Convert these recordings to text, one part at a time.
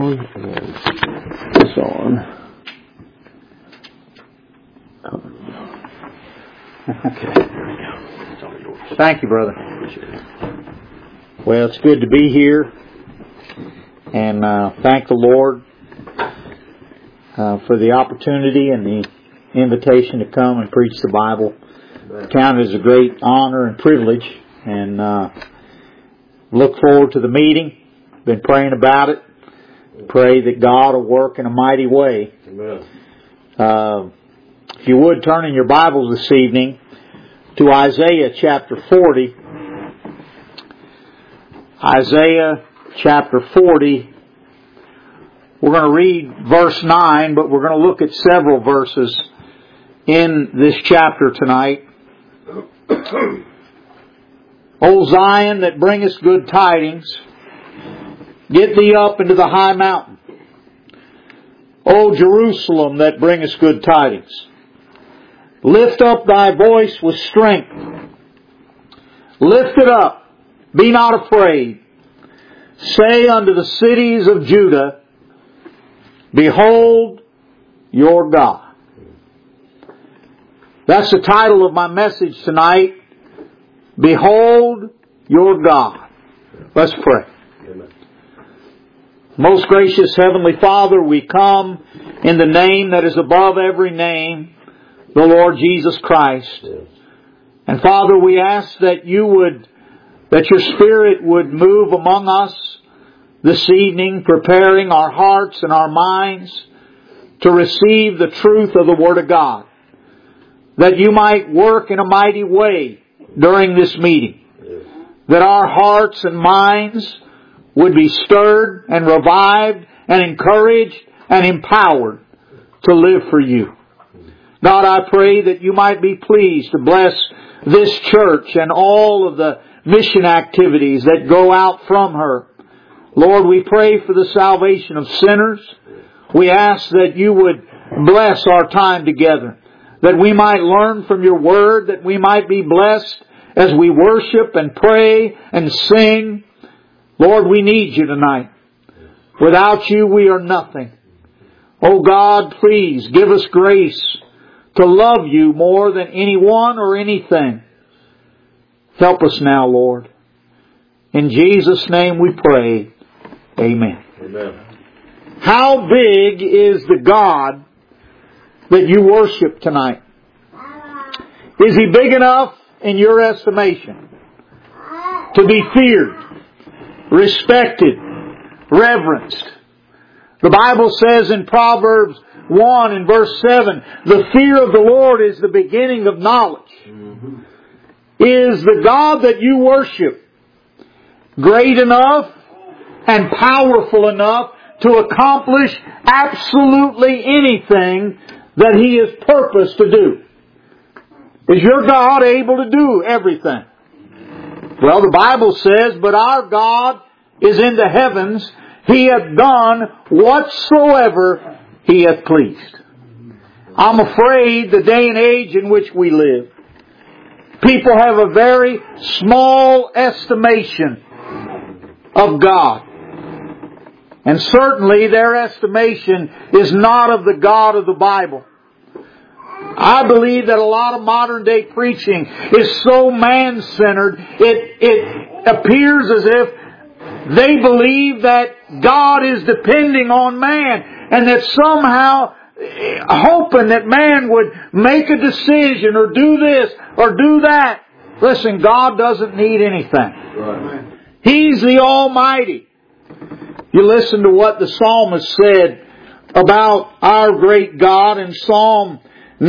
on and this on. Okay, there we go. It's all yours. Thank you, brother. Appreciate it. Well, it's good to be here, and thank the Lord for the opportunity and the invitation to come and preach the Bible. Count it as a great honor and privilege, and look forward to the meeting. Been praying about it. Pray that God will work in a mighty way. Amen. If you would turn in your Bibles this evening to Isaiah chapter 40. Isaiah chapter 40. We're going to read verse 9, but we're going to look at several verses in this chapter tonight. O Zion, that bringest good tidings, get thee up into the high mountain. O Jerusalem, that bringest good tidings, lift up thy voice with strength. Lift it up. Be not afraid. Say unto the cities of Judah, behold your God. That's the title of my message tonight. Behold your God. Let's pray. Amen. Most gracious Heavenly Father, we come in the name that is above every name, the Lord Jesus Christ. Yes. And Father, we ask that that your Spirit would move among us this evening, preparing our hearts and our minds to receive the truth of the Word of God. That you might work in a mighty way during this meeting. Yes. That our hearts and minds would be stirred and revived and encouraged and empowered to live for you. God, I pray that you might be pleased to bless this church and all of the mission activities that go out from her. Lord, we pray for the salvation of sinners. We ask that you would bless our time together, that we might learn from your word, that we might be blessed as we worship and pray and sing. Lord, we need you tonight. Without you, we are nothing. Oh God, please give us grace to love you more than anyone or anything. Help us now, Lord. In Jesus' name we pray. Amen. Amen. How big is the God that you worship tonight? Is He big enough in your estimation to be feared, respected, reverenced? The Bible says in Proverbs 1 and verse 7, the fear of the Lord is the beginning of knowledge. Mm-hmm. Is the God that you worship great enough and powerful enough to accomplish absolutely anything that He is purposed to do? Is your God able to do everything? Well, the Bible says, but our God is in the heavens. He hath done whatsoever He hath pleased. I'm afraid the day and age in which we live, people have a very small estimation of God. And certainly their estimation is not of the God of the Bible. I believe that a lot of modern day preaching is so man-centered, it appears as if they believe that God is depending on man, and that somehow hoping that man would make a decision or do this or do that. Listen, God doesn't need anything. Right. He's the Almighty. You listen to what the psalmist said about our great God in Psalm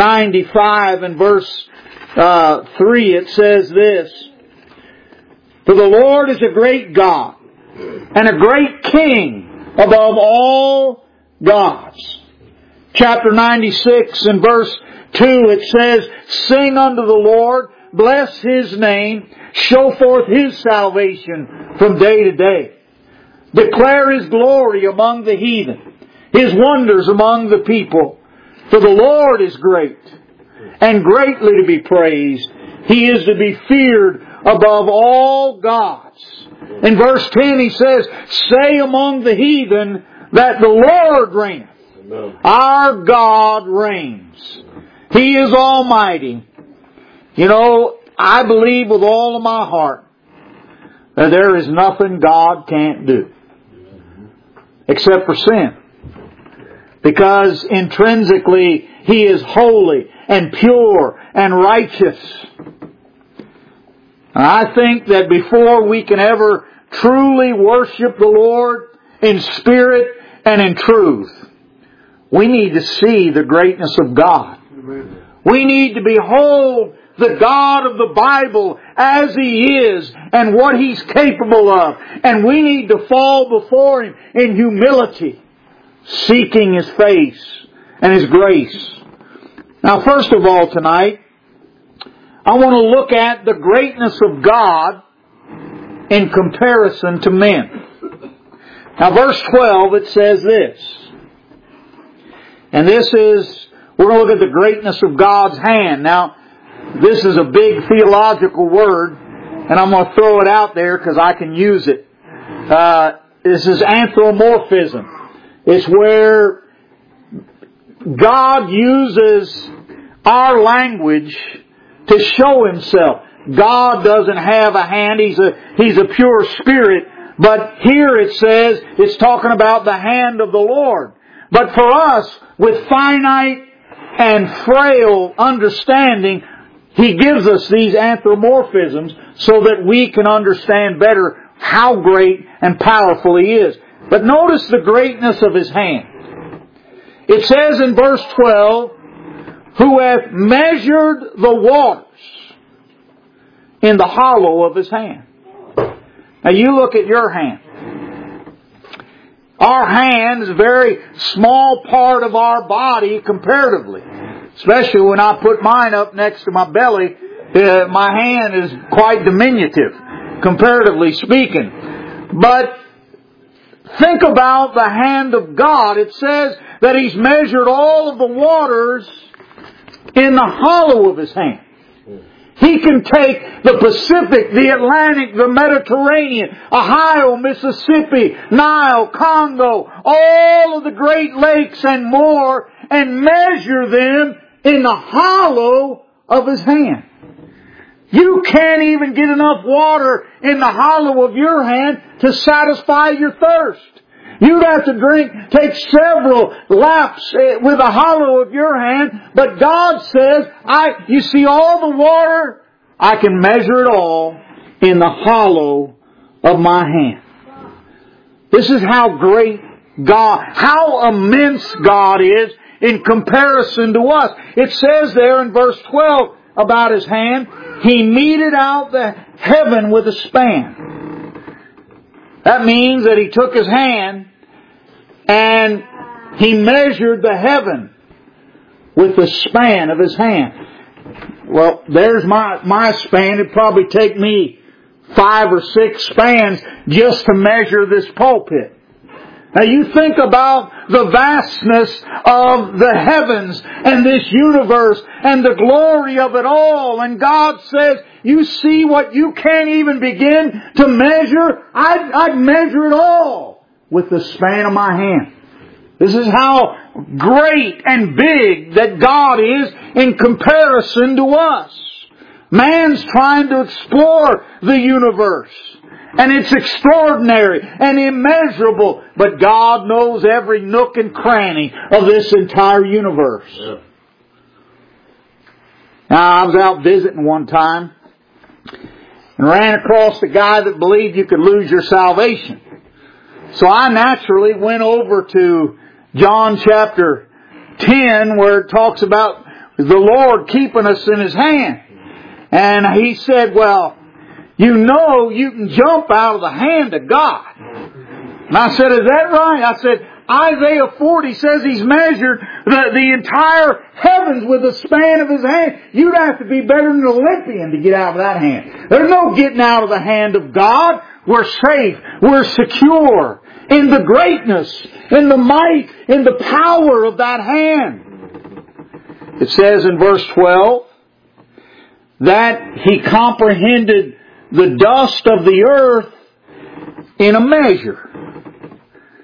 95 and verse 3. It says this, for the Lord is a great God and a great King above all gods. Chapter 96 and verse 2, it says, sing unto the Lord, bless His name, show forth His salvation from day to day. Declare His glory among the heathen, His wonders among the people. For the Lord is great and greatly to be praised. He is to be feared above all gods. In verse 10 he says, say among the heathen, that the Lord reigneth. Amen. Our God reigns. He is almighty. You know, I believe with all of my heart that there is nothing God can't do except for sin. Because intrinsically He is holy and pure and righteous. And I think that before we can ever truly worship the Lord in spirit and in truth, we need to see the greatness of God. Amen. We need to behold the God of the Bible as He is and what He's capable of. And we need to fall before Him in humility, seeking His face and His grace. Now, first of all tonight, I want to look at the greatness of God in comparison to men. Now, verse 12, it says this. And this is, we're going to look at the greatness of God's hand. Now, this is a big theological word, and I'm going to throw it out there because I can use it. This is anthropomorphism. It's where God uses our language to show Himself. God doesn't have a hand. He's a pure spirit. But here it says, it's talking about the hand of the Lord. But for us, with finite and frail understanding, He gives us these anthropomorphisms so that we can understand better how great and powerful He is. But notice the greatness of His hand. It says in verse 12, who hath measured the waters in the hollow of His hand. Now you look at your hand. Our hand is a very small part of our body comparatively. Especially when I put mine up next to my belly, my hand is quite diminutive, comparatively speaking. But think about the hand of God. It says that He's measured all of the waters in the hollow of His hand. He can take the Pacific, the Atlantic, the Mediterranean, Ohio, Mississippi, Nile, Congo, all of the Great Lakes and more, and measure them in the hollow of His hand. You can't even get enough water in the hollow of your hand to satisfy your thirst. You'd have to take several laps with the hollow of your hand. But God says, you see all the water? I can measure it all in the hollow of my hand. This is how great God, how immense God is in comparison to us. It says there in verse 12 about His hand, He meted out the heaven with a span. That means that He took His hand and He measured the heaven with the span of His hand. Well, there's my span. It'd probably take me 5 or 6 spans just to measure this pulpit. Now you think about the vastness of the heavens and this universe and the glory of it all. And God says, you see what you can't even begin to measure? I'd measure it all with the span of my hand. This is how great and big that God is in comparison to us. Man's trying to explore the universe. And it's extraordinary and immeasurable. But God knows every nook and cranny of this entire universe. Yeah. Now, I was out visiting one time and ran across a guy that believed you could lose your salvation. So I naturally went over to John chapter 10 where it talks about the Lord keeping us in His hand. And he said, well, you know you can jump out of the hand of God. And I said, is that right? I said, Isaiah 40 says He's measured the entire heavens with the span of His hand. You'd have to be better than an Olympian to get out of that hand. There's no getting out of the hand of God. We're safe. We're secure in the greatness, in the might, in the power of that hand. It says in verse 12 that He comprehended the dust of the earth in a measure.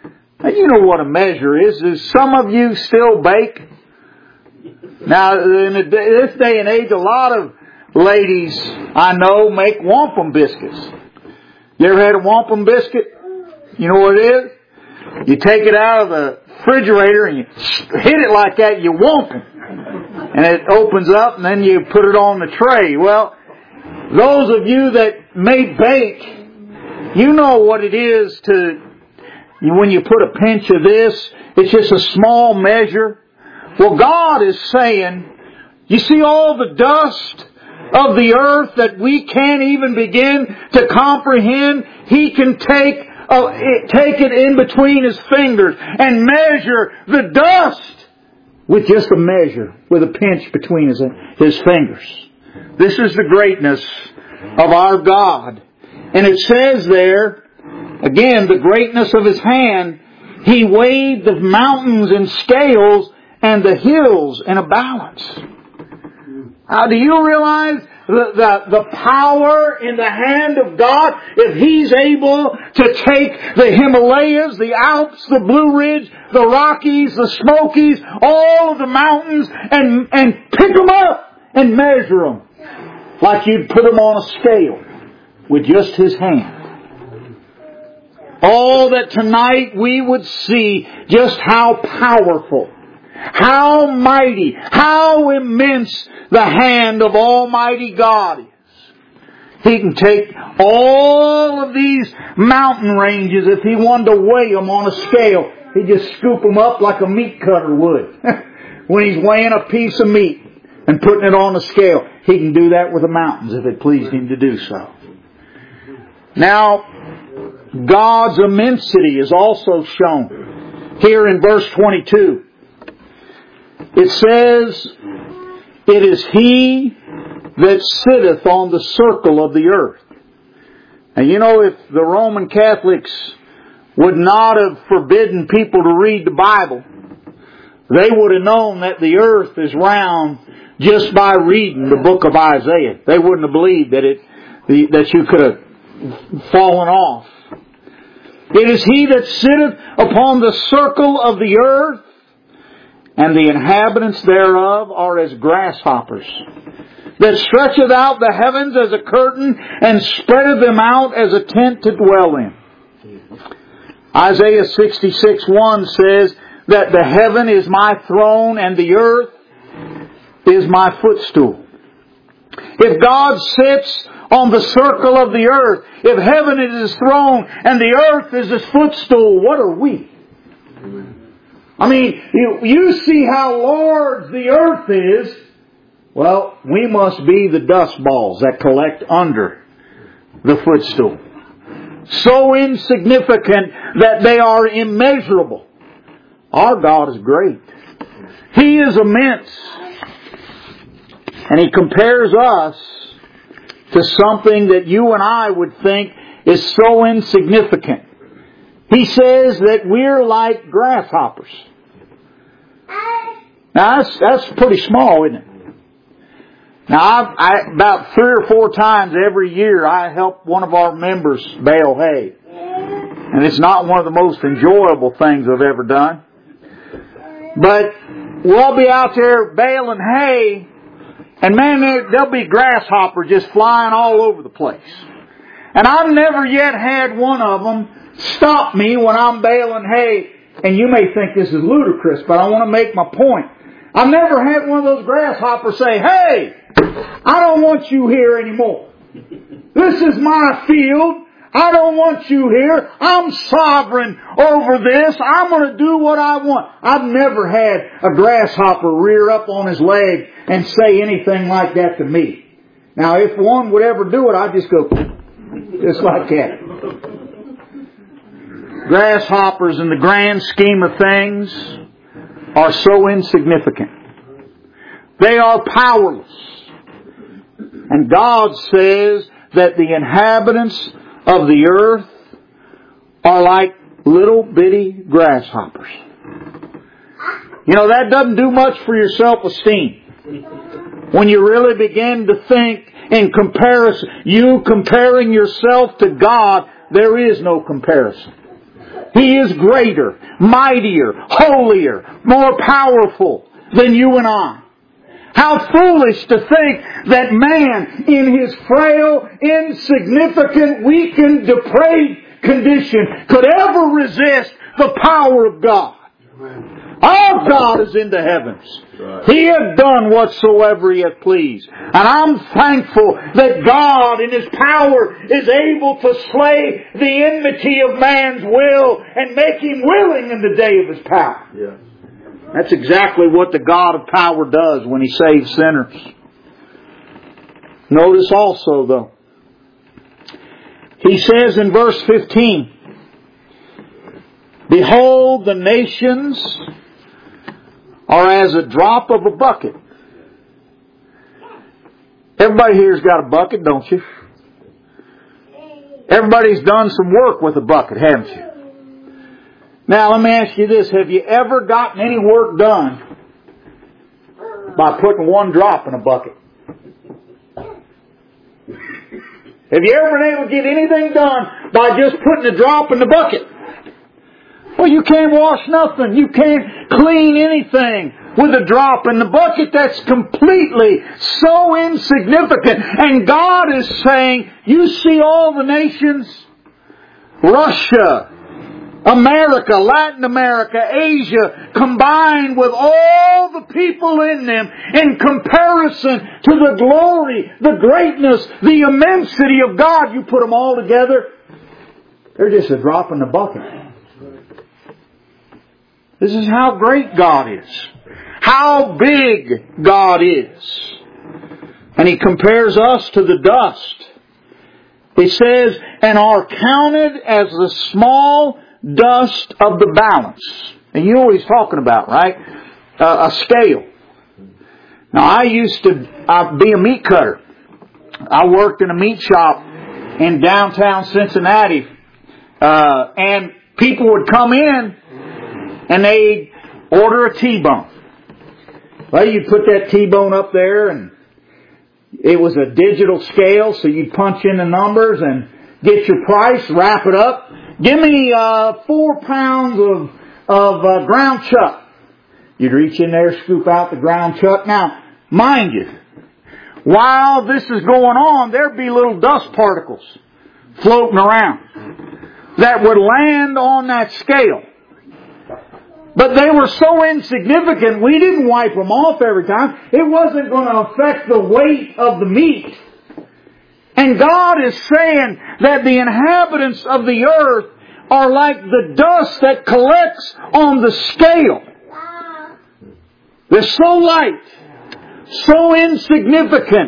Now, you know what a measure is. Do some of you still bake? Now, in this day and age, a lot of ladies I know make wampum biscuits. You ever had a wampum biscuit? You know what it is? You take it out of the refrigerator and you hit it like that, you wampum. And it opens up and then you put it on the tray. Well, those of you that may bake, you know what it is when you put a pinch of this, it's just a small measure. Well, God is saying, you see all the dust of the earth that we can't even begin to comprehend? He can take it in between His fingers and measure the dust with just a measure, with a pinch between His fingers. This is the greatness of our God. And it says there, again, the greatness of His hand. He weighed the mountains in scales and the hills in a balance. Now, do you realize the power in the hand of God? If He's able to take the Himalayas, the Alps, the Blue Ridge, the Rockies, the Smokies, all of the mountains, and pick them up and measure them like you'd put them on a scale with just His hand. Oh, that tonight we would see just how powerful, how mighty, how immense the hand of Almighty God is. He can take all of these mountain ranges, if He wanted to weigh them on a scale, He'd just scoop them up like a meat cutter would. When He's weighing a piece of meat and putting it on a scale, He can do that with the mountains if it pleased Him to do so. Now, God's immensity is also shown here in verse 22. It says, "It is He that sitteth on the circle of the earth." And you know, if the Roman Catholics would not have forbidden people to read the Bible, they would have known that the earth is round just by reading the book of Isaiah. They wouldn't have believed that you could have fallen off. It is He that sitteth upon the circle of the earth, and the inhabitants thereof are as grasshoppers, that stretcheth out the heavens as a curtain, and spreadeth them out as a tent to dwell in. Isaiah 66:1 says that the heaven is my throne, and the earth is my footstool. If God sits on the circle of the earth, if heaven is His throne and the earth is His footstool, what are we? I mean, you see how large the earth is. Well, we must be the dust balls that collect under the footstool. So insignificant that they are immeasurable. Our God is great. He is immense. And He compares us to something that you and I would think is so insignificant. He says that we're like grasshoppers. Now that's pretty small, isn't it? Now about 3 or 4 times every year I help one of our members bale hay. And it's not one of the most enjoyable things I've ever done. But we'll be out there baling hay, and man, there'll be grasshoppers just flying all over the place. And I've never yet had one of them stop me when I'm baling hay. And you may think this is ludicrous, but I want to make my point. I've never had one of those grasshoppers say, "Hey, I don't want you here anymore. This is my field. I don't want you here. I'm sovereign over this. I'm going to do what I want." I've never had a grasshopper rear up on his leg and say anything like that to me. Now, if one would ever do it, I'd just go, just like that. Grasshoppers in the grand scheme of things are so insignificant. They are powerless. And God says that the inhabitants of the earth are like little bitty grasshoppers. You know, that doesn't do much for your self-esteem. When you really begin to think in comparison, you comparing yourself to God, there is no comparison. He is greater, mightier, holier, more powerful than you and I. How foolish to think that man, in his frail, insignificant, weakened, depraved condition, could ever resist the power of God. Our God is in the heavens. He hath done whatsoever He hath pleased. And I'm thankful that God in His power is able to slay the enmity of man's will and make him willing in the day of His power. Yeah. That's exactly what the God of power does when He saves sinners. Notice also, though, He says in verse 15, Behold, the nations are as a drop of a bucket. Everybody here's got a bucket, don't you? Everybody's done some work with a bucket, haven't you? Now, let me ask you this. Have you ever gotten any work done by putting one drop in a bucket? Have you ever been able to get anything done by just putting a drop in the bucket? Well, you can't wash nothing. You can't clean anything with a drop in the bucket. That's completely so insignificant. And God is saying, you see all the nations? Russia, America, Latin America, Asia, combined with all the people in them in comparison to the glory, the greatness, the immensity of God. You put them all together, they're just a drop in the bucket. This is how great God is. How big God is. And He compares us to the dust. He says, and are counted as the small dust of the balance. And you know what He's talking about, right? A scale. Now, I used to be a meat cutter. I worked in a meat shop in downtown Cincinnati. And people would come in and they'd order a T-bone. Well, you'd put that T-bone up there, and it was a digital scale, so you'd punch in the numbers and get your price, wrap it up. Give me 4 pounds of ground chuck. You'd reach in there, scoop out the ground chuck. Now, mind you, while this is going on, there'd be little dust particles floating around that would land on that scale. But they were so insignificant, we didn't wipe them off every time. It wasn't going to affect the weight of the meat. And God is saying that the inhabitants of the earth are like the dust that collects on the scale. They're so light, so insignificant.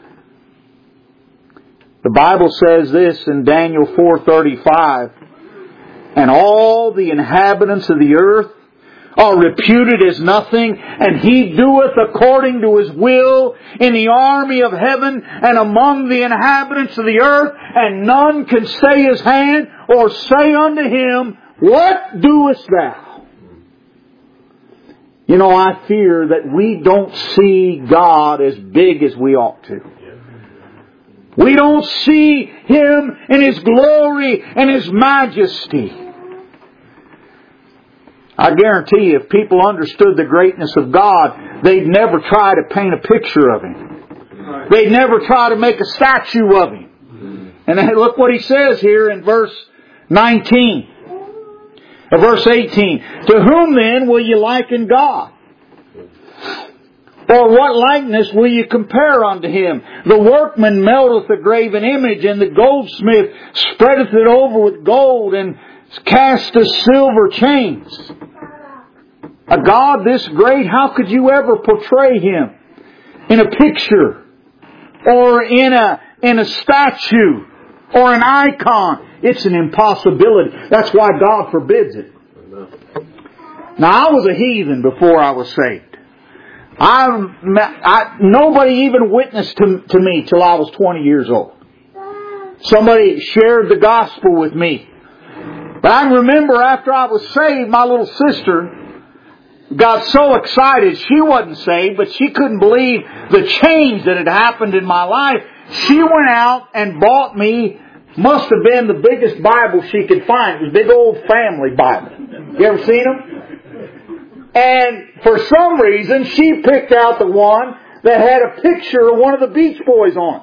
The Bible says this in Daniel 4:35, and all the inhabitants of the earth are reputed as nothing, and He doeth according to His will in the army of heaven and among the inhabitants of the earth, and none can stay His hand or say unto Him, What doest Thou? You know, I fear that we don't see God as big as we ought to. We don't see Him in His glory and His majesty. I guarantee you, if people understood the greatness of God, they'd never try to paint a picture of Him. They'd never try to make a statue of Him. And look what He says here in verse 19. Verse 18. To whom then will you liken God? Or what likeness will you compare unto Him? The workman melteth a graven image, and the goldsmith spreadeth it over with gold, and casteth silver chains. A God this great, how could you ever portray Him in a picture or in a statue or an icon? It's an impossibility. That's why God forbids it. Now, I was a heathen before I was saved. Nobody even witnessed to me till I was 20 years old. Somebody shared the gospel with me. But I remember after I was saved, my little sister got so excited. She wasn't saved, but she couldn't believe the change that had happened in my life. She went out and bought me must have been the biggest Bible she could find. It was a big old family Bible. You ever seen them? And for some reason, she picked out the one that had a picture of one of the Beach Boys on it.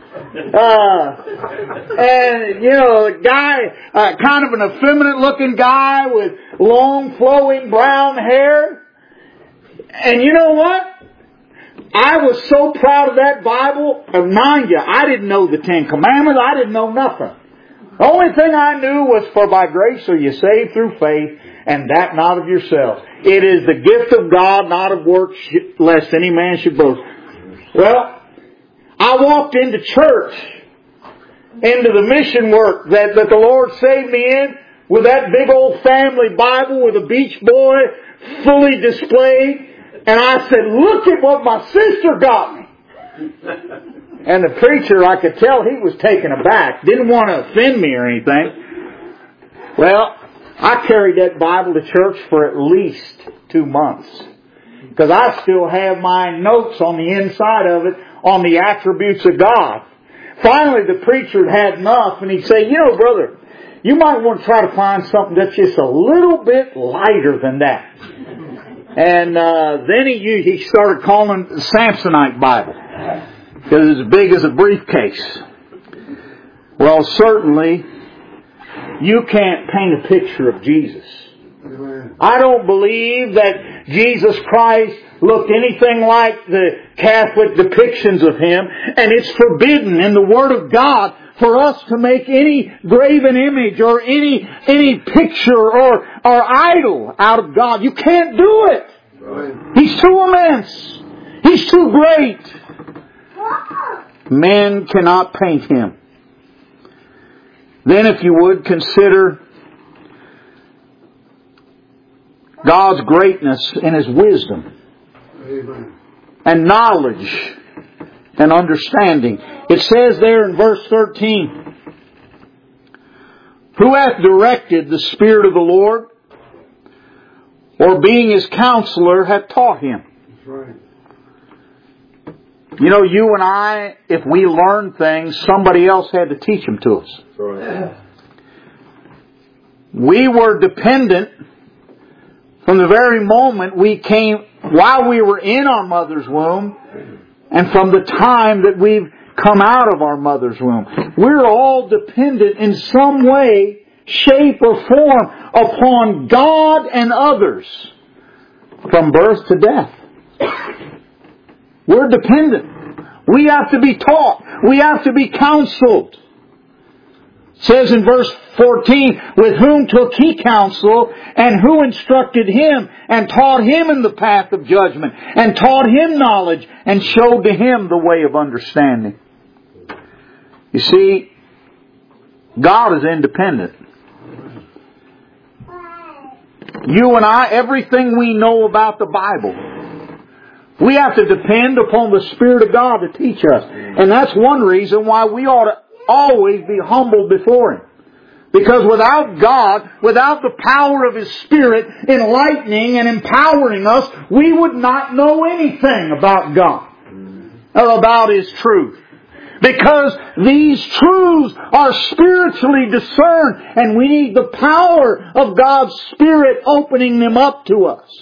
And, you know, the guy, kind of an effeminate looking guy with long flowing brown hair. And you know what? I was so proud of that Bible. Mind you, I didn't know the Ten Commandments. I didn't know nothing. The only thing I knew was, for by grace are you saved through faith, and that not of yourselves. It is the gift of God, not of works, lest any man should boast. Well, I walked into church, into the mission work that the Lord saved me in, with that big old family Bible with a Beach Boy fully displayed. And I said, look at what my sister got me. And the preacher, I could tell he was taken aback. Didn't want to offend me or anything. Well, I carried that Bible to church for at least 2 months. Because I still have my notes on the inside of it on the attributes of God. Finally, the preacher had enough, and he'd say, you know, brother, you might want to try to find something that's just a little bit lighter than that. And then he started calling it the Samsonite Bible, because it's as big as a briefcase. Well, certainly, you can't paint a picture of Jesus. I don't believe that Jesus Christ looked anything like the Catholic depictions of Him, and it's forbidden in the Word of God for us to make any graven image or any picture or idol out of God. You can't do it. Right. He's too immense. He's too great. Men cannot paint Him. Then, if you would, consider God's greatness and His wisdom. Amen. And knowledge and understanding. It says there in verse 13, who hath directed the Spirit of the Lord, or being His counselor, hath taught Him. That's right. You know, you and I, if we learn things, somebody else had to teach them to us. That's right. We were dependent from the very moment we came, while we were in our mother's womb, and from the time that we've come out of our mother's womb. We're all dependent in some way, shape, or form upon God and others from birth to death. We're dependent. We have to be taught. We have to be counseled. It says in verse 14, with whom took He counsel, and who instructed him, and taught him in the path of judgment, and taught him knowledge, and showed to him the way of understanding. You see, God is independent. You and I, everything we know about the Bible, we have to depend upon the Spirit of God to teach us. And that's one reason why we ought to always be humbled before Him. Because without God, without the power of His Spirit enlightening and empowering us, we would not know anything about God or about His truth. Because these truths are spiritually discerned, and we need the power of God's Spirit opening them up to us.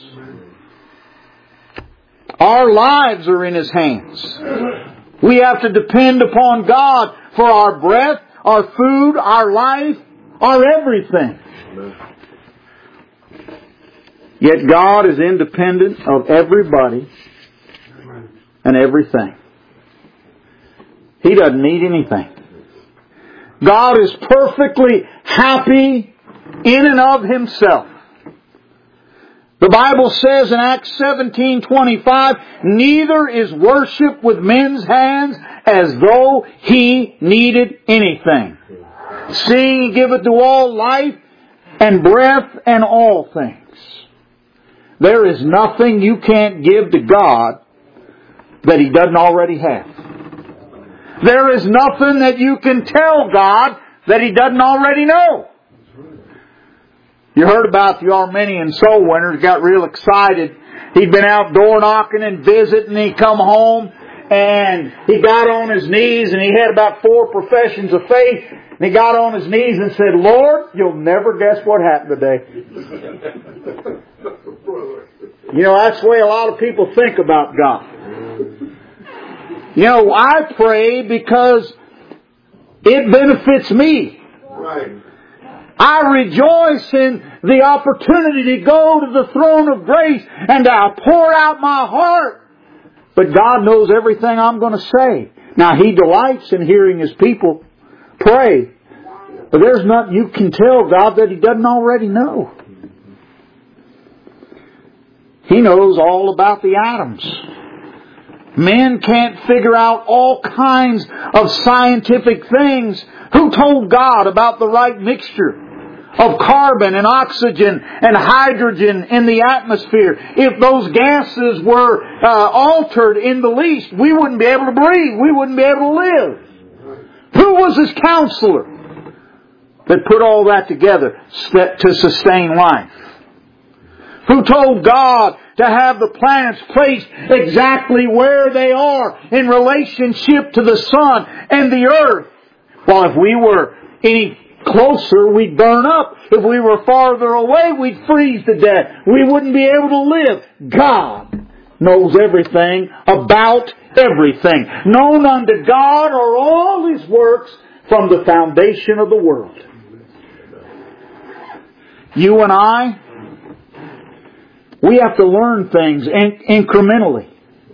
Our lives are in His hands. We have to depend upon God for our breath, our food, our life, our everything. Yet God is independent of everybody and everything. He doesn't need anything. God is perfectly happy in and of Himself. The Bible says in Acts 17:25, neither is worship with men's hands as though He needed anything. Seeing He giveth to all life and breath and all things. There is nothing you can't give to God that He doesn't already have. There is nothing that you can tell God that He doesn't already know. You heard about the Armenian soul winner. He got real excited. He'd been out door knocking and visiting. He come home and he got on his knees, and he had about 4 professions of faith, and he got on his knees and said, Lord, you'll never guess what happened today. You know, that's the way a lot of people think about God. You know, I pray because it benefits me. Right. I rejoice in the opportunity to go to the throne of grace and to pour out my heart. But God knows everything I'm going to say. Now, He delights in hearing His people pray. But there's nothing you can tell God that He doesn't already know. He knows all about the atoms. Men can't figure out all kinds of scientific things. Who told God about the right mixture of carbon and oxygen and hydrogen in the atmosphere? If those gases were altered in the least, we wouldn't be able to breathe. We wouldn't be able to live. Who was His counselor that put all that together to sustain life? Who told God to have the planets placed exactly where they are in relationship to the sun and the earth? Well, if we were any closer, we'd burn up. If we were farther away, we'd freeze to death. We wouldn't be able to live. God knows everything about everything. Known unto God are all His works from the foundation of the world. You and I, we have to learn things incrementally.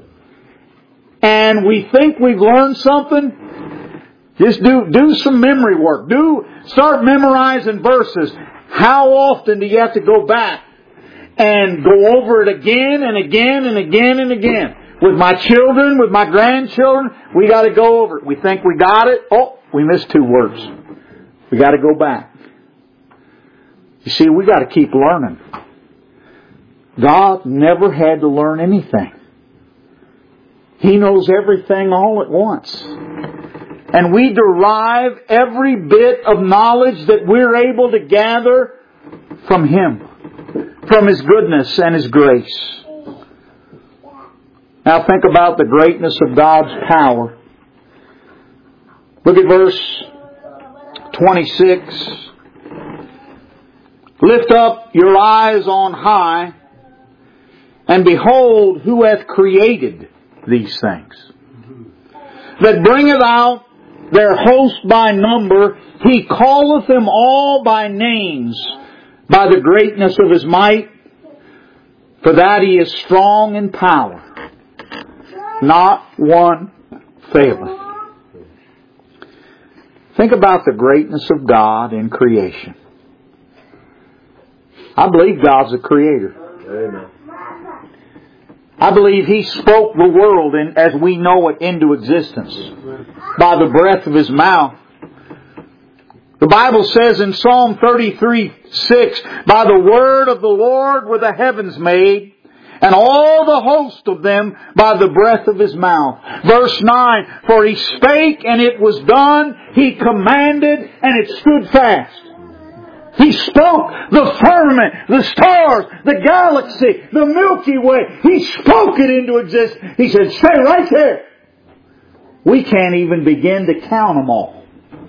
And we think we've learned something. Just do some memory work. Start memorizing verses. How often do you have to go back and go over it again and again and again and again? With my children, with my grandchildren, we got to go over it. We think we got it. Oh, we missed 2 words. We got to go back. You see, we got to keep learning. God never had to learn anything. He knows everything all at once. And we derive every bit of knowledge that we're able to gather from Him, from His goodness and His grace. Now think about the greatness of God's power. Look at verse 26. Lift up your eyes on high, and behold who hath created these things. That bringeth out their host by number. He calleth them all by names, by the greatness of His might. For that He is strong in power. Not one faileth. Think about the greatness of God in creation. I believe God's a creator. Amen. I believe He spoke the world as we know it into existence by the breath of His mouth. The Bible says in Psalm 33:6, by the word of the Lord were the heavens made, and all the host of them by the breath of His mouth. Verse 9, for He spake and it was done. He commanded and it stood fast. He spoke the firmament, the stars, the galaxy, the Milky Way. He spoke it into existence. He said, stay right there. We can't even begin to count them all.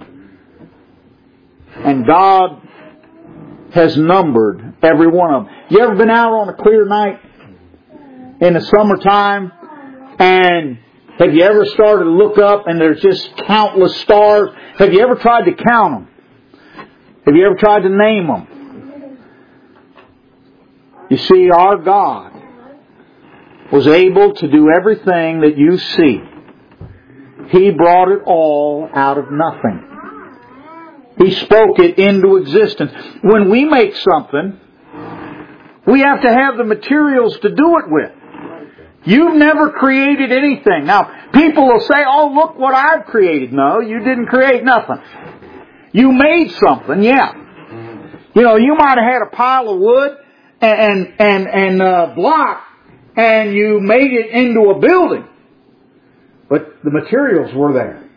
And God has numbered every one of them. You ever been out on a clear night in the summertime, and have you ever started to look up and there's just countless stars? Have you ever tried to count them? Have you ever tried to name them? You see, our God was able to do everything that you see. He brought it all out of nothing. He spoke it into existence. When we make something, we have to have the materials to do it with. You've never created anything. Now, people will say, oh, look what I've created. No, you didn't create nothing. You made something, yeah. You know, you might have had a pile of wood and block, and you made it into a building. But the materials were there.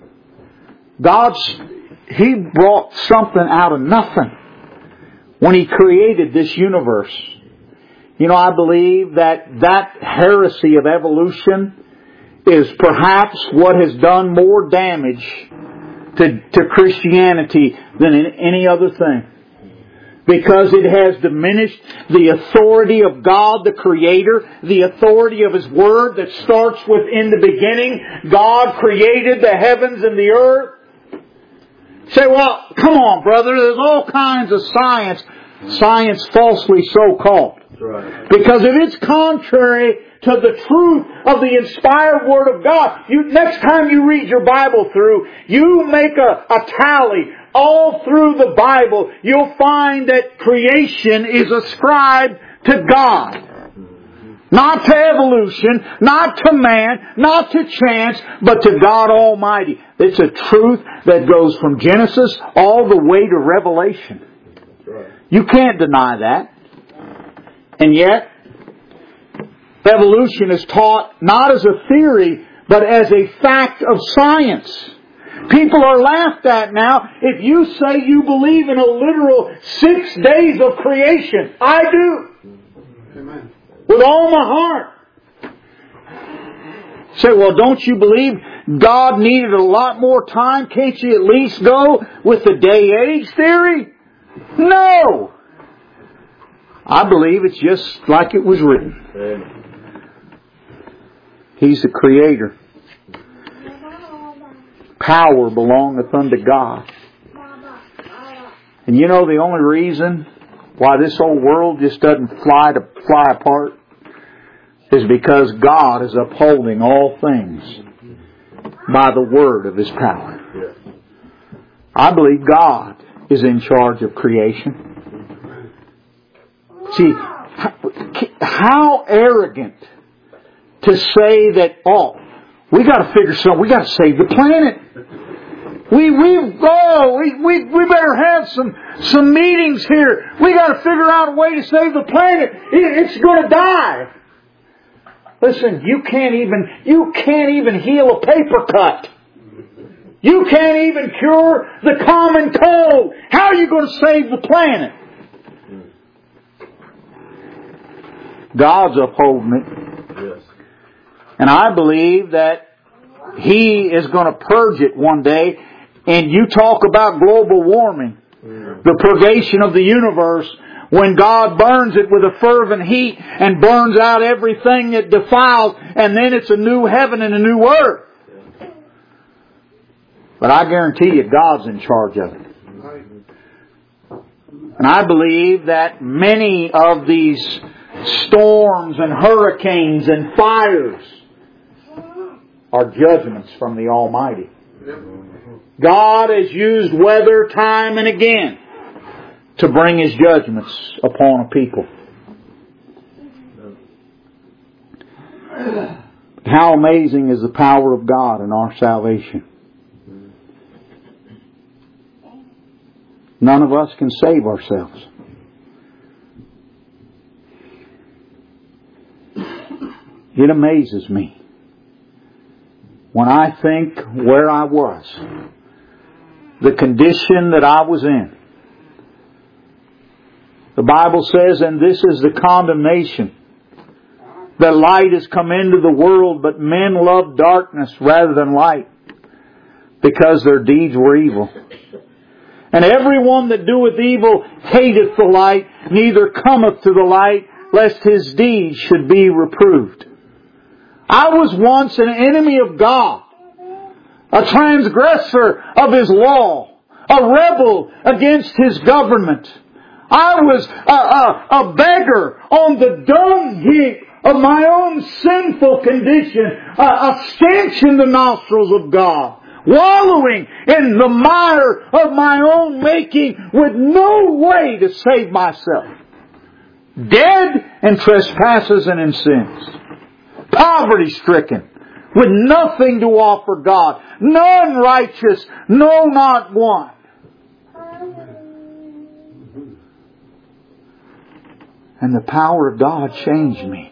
He brought something out of nothing when He created this universe. You know, I believe that heresy of evolution is perhaps what has done more damage to Christianity than any other thing. Because it has diminished the authority of God, the Creator, the authority of His Word that starts with, in the beginning, God created the heavens and the earth. Say, well, come on, brother, there's all kinds of science falsely so-called. Right. Because if it's contrary to the truth of the inspired Word of God, next time you read your Bible through, you make a tally. All through the Bible, you'll find that creation is ascribed to God. Not to evolution, not to man, not to chance, but to God Almighty. It's a truth that goes from Genesis all the way to Revelation. You can't deny that. And yet, evolution is taught not as a theory, but as a fact of science. People are laughed at now if you say you believe in a literal 6 days of creation. I do. Amen. With all my heart. Say, well, don't you believe God needed a lot more time? Can't you at least go with the day-age theory? No. I believe it's just like it was written. Amen. He's the Creator. Power belongeth unto God. And you know the only reason why this whole world just doesn't fly apart is because God is upholding all things by the word of His power. I believe God is in charge of creation. See, how arrogant to say that, we got to figure something. We got to save the planet. We better have some meetings here. We got to figure out a way to save the planet. It's going to die. Listen, you can't even heal a paper cut. You can't even cure the common cold. How are you going to save the planet? God's upholding it. Yes. And I believe that He is going to purge it one day. And you talk about global warming, the purgation of the universe, when God burns it with a fervent heat and burns out everything that defiles, and then it's a new heaven and a new earth. But I guarantee you, God's in charge of it. And I believe that many of these storms and hurricanes and fires are judgments from the Almighty. God has used weather time and again to bring His judgments upon a people. How amazing is the power of God in our salvation. None of us can save ourselves. It amazes me when I think where I was, the condition that I was in. The Bible says, and this is the condemnation, that light has come into the world, but men love darkness rather than light, because their deeds were evil. And everyone that doeth evil hateth the light, neither cometh to the light, lest his deeds should be reproved. I was once an enemy of God, a transgressor of His law, a rebel against His government. I was a beggar on the dung heap of my own sinful condition, a stench in the nostrils of God, wallowing in the mire of my own making with no way to save myself. Dead in trespasses and in sins. Poverty-stricken, with nothing to offer God. None righteous, no, not one. And the power of God changed me.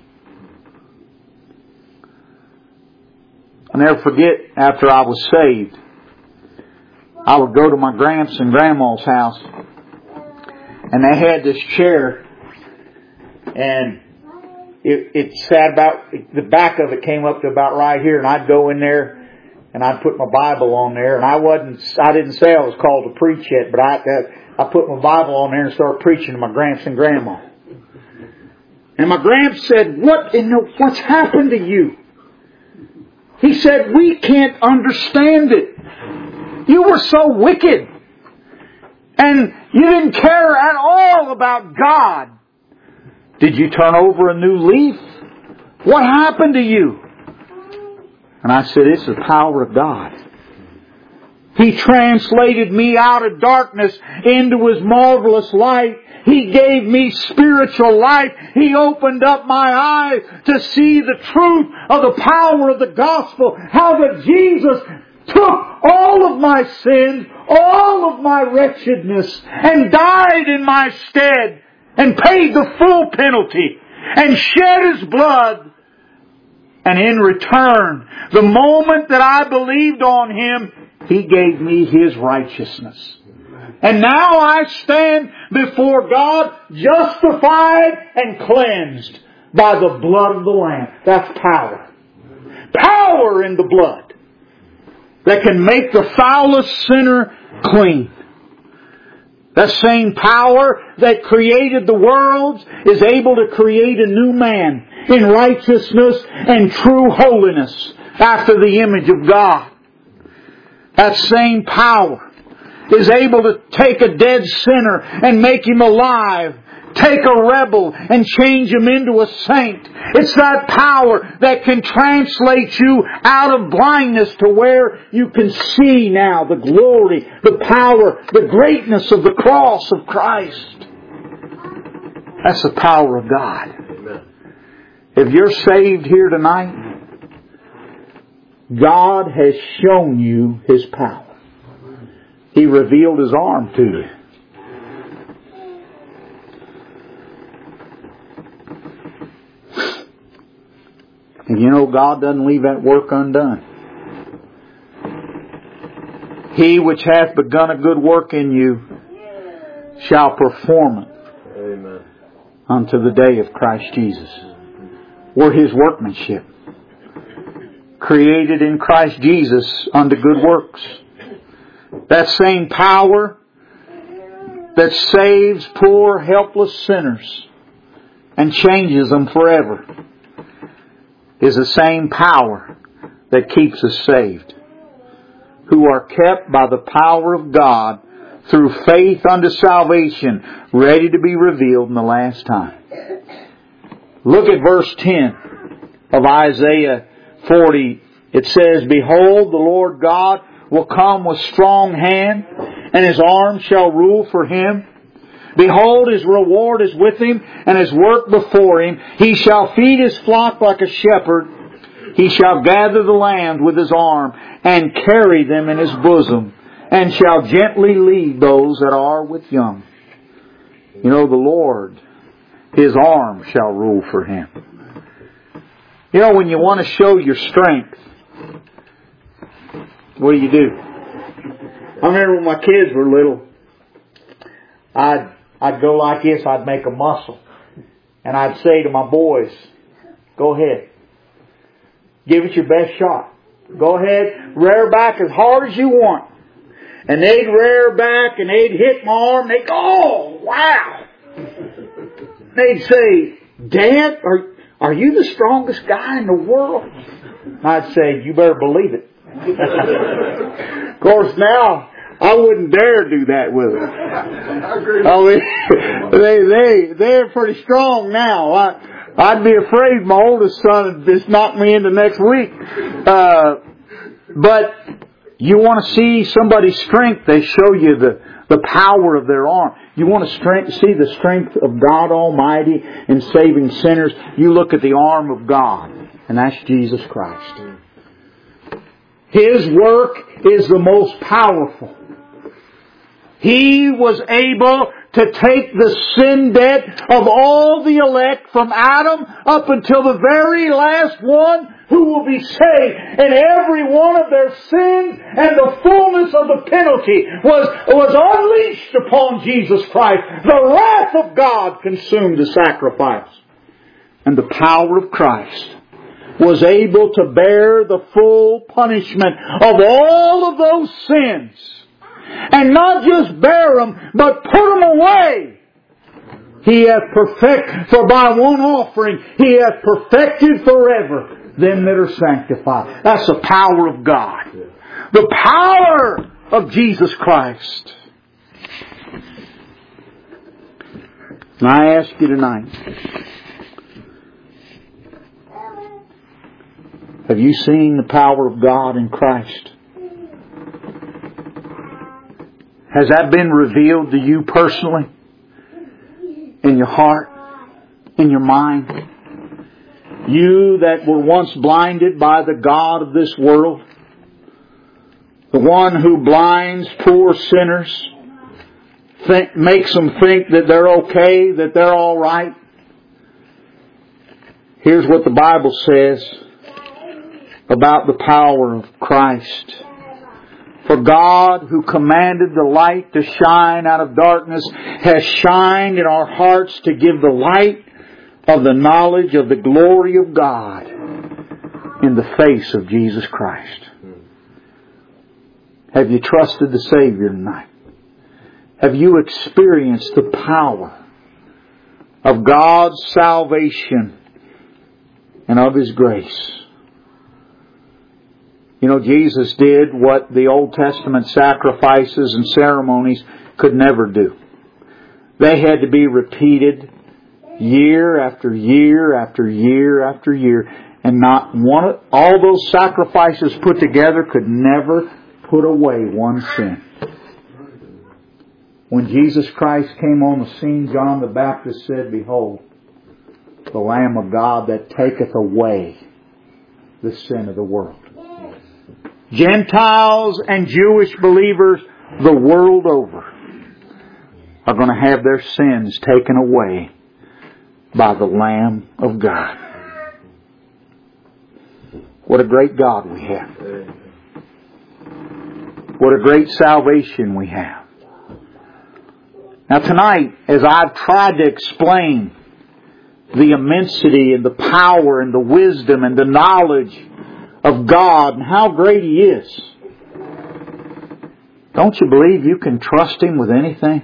I'll never forget, after I was saved, I would go to my gramps and grandma's house, and they had this chair, and it sat about, the back of it came up to about right here, and I'd go in there and I'd put my Bible on there, and I didn't say I was called to preach yet, but I put my Bible on there and started preaching to my gramps and grandma. And my gramps said, what's happened to you? He said, we can't understand it. You were so wicked. And you didn't care at all about God. Did you turn over a new leaf? What happened to you? And I said, it's the power of God. He translated me out of darkness into His marvelous light. He gave me spiritual life. He opened up my eyes to see the truth of the power of the gospel. How that Jesus took all of my sins, all of my wretchedness, and died in my stead, and paid the full penalty, and shed His blood. And in return, the moment that I believed on Him, He gave me His righteousness. And now I stand before God justified and cleansed by the blood of the Lamb. That's power. Power in the blood that can make the foulest sinner clean. That same power that created the worlds is able to create a new man in righteousness and true holiness after the image of God. That same power is able to take a dead sinner and make him alive. Take a rebel and change him into a saint. It's that power that can translate you out of blindness to where you can see now the glory, the power, the greatness of the cross of Christ. That's the power of God. If you're saved here tonight, God has shown you His power. He revealed His arm to you. And you know, God doesn't leave that work undone. He which hath begun a good work in you shall perform it. Amen. Unto the day of Christ Jesus. We're His workmanship, created in Christ Jesus unto good works. That same power that saves poor, helpless sinners and changes them forever is the same power that keeps us saved, who are kept by the power of God through faith unto salvation, ready to be revealed in the last time. Look at verse 10 of Isaiah 40. It says, Behold, the Lord God will come with strong hand, and His arm shall rule for Him. Behold, His reward is with Him, and His work before Him. He shall feed His flock like a shepherd. He shall gather the lambs with His arm, and carry them in His bosom, and shall gently lead those that are with young. You know, the Lord, His arm shall rule for Him. You know, when you want to show your strength, what do? I remember when my kids were little, I'd go like this, I'd make a muscle. And I'd say to my boys, go ahead. Give it your best shot. Go ahead, rear back as hard as you want. And they'd rear back and they'd hit my arm. They'd go, oh, wow. They'd say, Dad, are you the strongest guy in the world? I'd say, you better believe it. Of course, now I wouldn't dare do that with them. I mean, they're pretty strong now. I'd be afraid my oldest son would just knock me into next week. But you want to see somebody's strength, they show you the power of their arm. You want to see the strength of God Almighty in saving sinners, you look at the arm of God, and that's Jesus Christ. His work is the most powerful. He was able to take the sin debt of all the elect from Adam up until the very last one who will be saved. And every one of their sins and the fullness of the penalty was unleashed upon Jesus Christ. The wrath of God consumed the sacrifice. and the power of Christ was able to bear the full punishment of all of those sins. And not just bear them, but put them away. He hath perfected, for by one offering He hath perfected forever them that are sanctified. That's the power of God. The power of Jesus Christ. And I ask you tonight, have you seen the power of God in Christ? Has that been revealed to you personally? In your heart? In your mind? You that were once blinded by the god of this world, the one who blinds poor sinners, makes them think that they're okay, that they're all right. Here's what the Bible says about the power of Christ. For God, who commanded the light to shine out of darkness, has shined in our hearts to give the light of the knowledge of the glory of God in the face of Jesus Christ. Have you trusted the Savior tonight? Have you experienced the power of God's salvation and of His grace? You know, Jesus did what the Old Testament sacrifices and ceremonies could never do. They had to be repeated year after year after year after year. And not one of all those sacrifices put together could never put away one sin. When Jesus Christ came on the scene, John the Baptist said, "Behold, the Lamb of God that taketh away the sin of the world." Gentiles and Jewish believers the world over are going to have their sins taken away by the Lamb of God. What a great God we have. What a great salvation we have. Now tonight, as I've tried to explain the immensity and the power and the wisdom and the knowledge of God and how great He is, don't you believe you can trust Him with anything?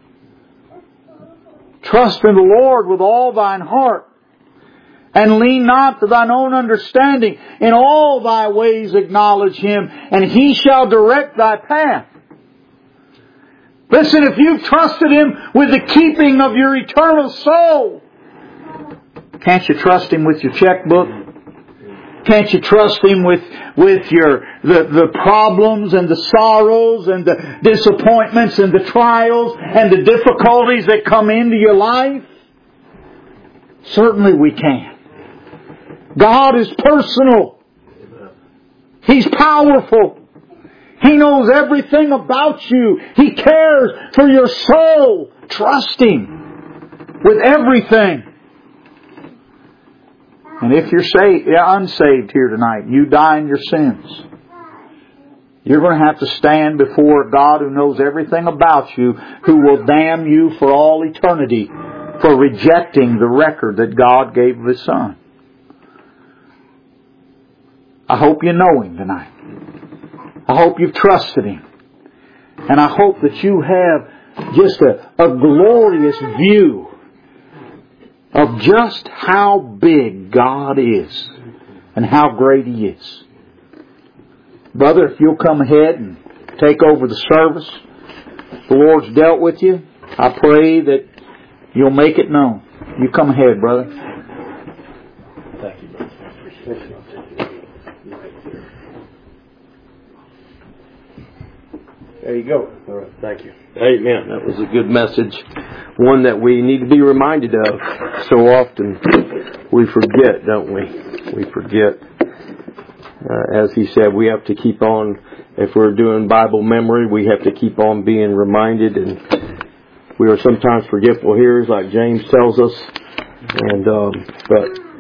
Trust in the Lord with all thine heart, and lean not to thine own understanding. In all thy ways acknowledge Him, and He shall direct thy path. Listen, if you've trusted Him with the keeping of your eternal soul, can't you trust Him with your checkbook? Can't you trust Him with the problems and the sorrows and the disappointments and the trials and the difficulties that come into your life? Certainly we can. God is personal. He's powerful. He knows everything about you. He cares for your soul. Trust Him with everything. And if you're unsaved here tonight, you die in your sins, you're going to have to stand before God who knows everything about you, who will damn you for all eternity for rejecting the record that God gave of His Son. I hope you know Him tonight. I hope you've trusted Him. And I hope that you have just a glorious view of just how big God is and how great He is. Brother, if you'll come ahead and take over the service, the Lord's dealt with you. I pray that you'll make it known. You come ahead, brother. Thank you, brother. There you go. All right, thank you. Amen. That was a good message. One that we need to be reminded of. So often we forget, don't we? We forget. As he said, we have to keep on, if we're doing Bible memory, we have to keep on being reminded. And we are sometimes forgetful hearers, like James tells us. But